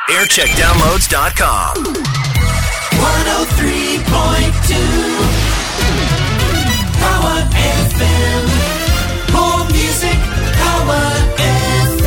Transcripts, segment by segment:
Aircheckdownloads.com. 103.2 Power FM. More music, Power FM.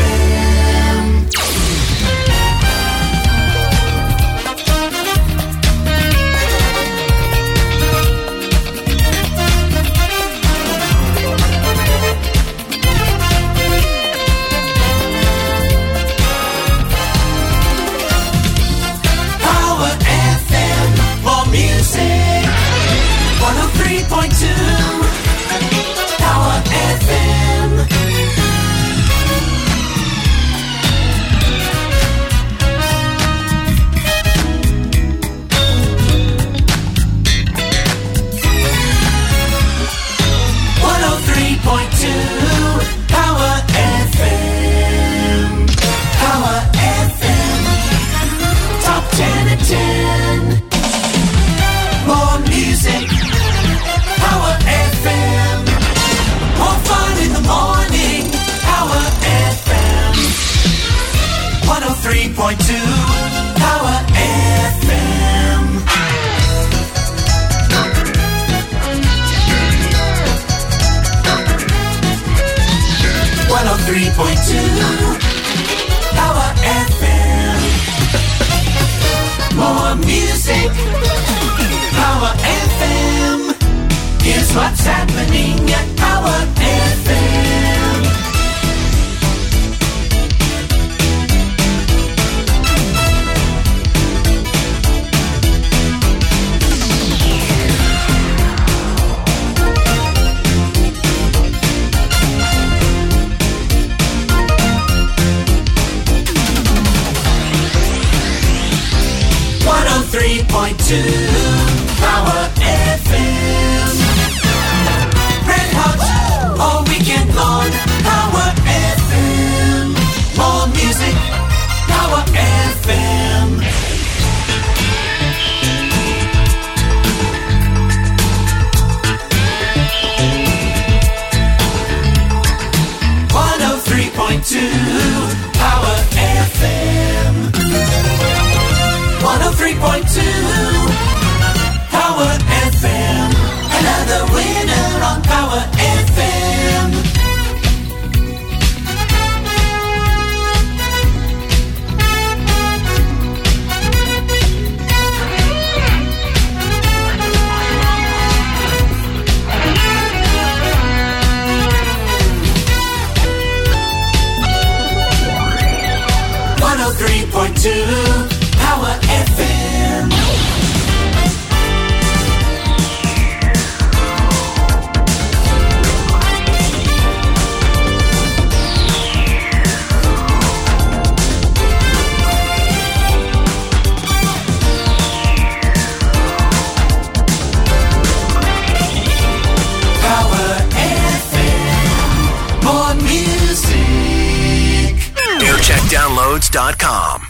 Power FM. More music. 103.2 Power FM. Power FM. Power FM. Top 10 at 10. More music. Power FM. More fun in the morning. Power FM. 103.2 Power FM. 103.2 Power FM. More music. Power FM. Here's what's happening at Power FM. Power FM. Red Hot all weekend long. Power FM. More music. Power FM. Power FM. 103.2 Power FM. Another winner on Power FM. Power FM. Power FM. More music. Aircheckdownloads.com.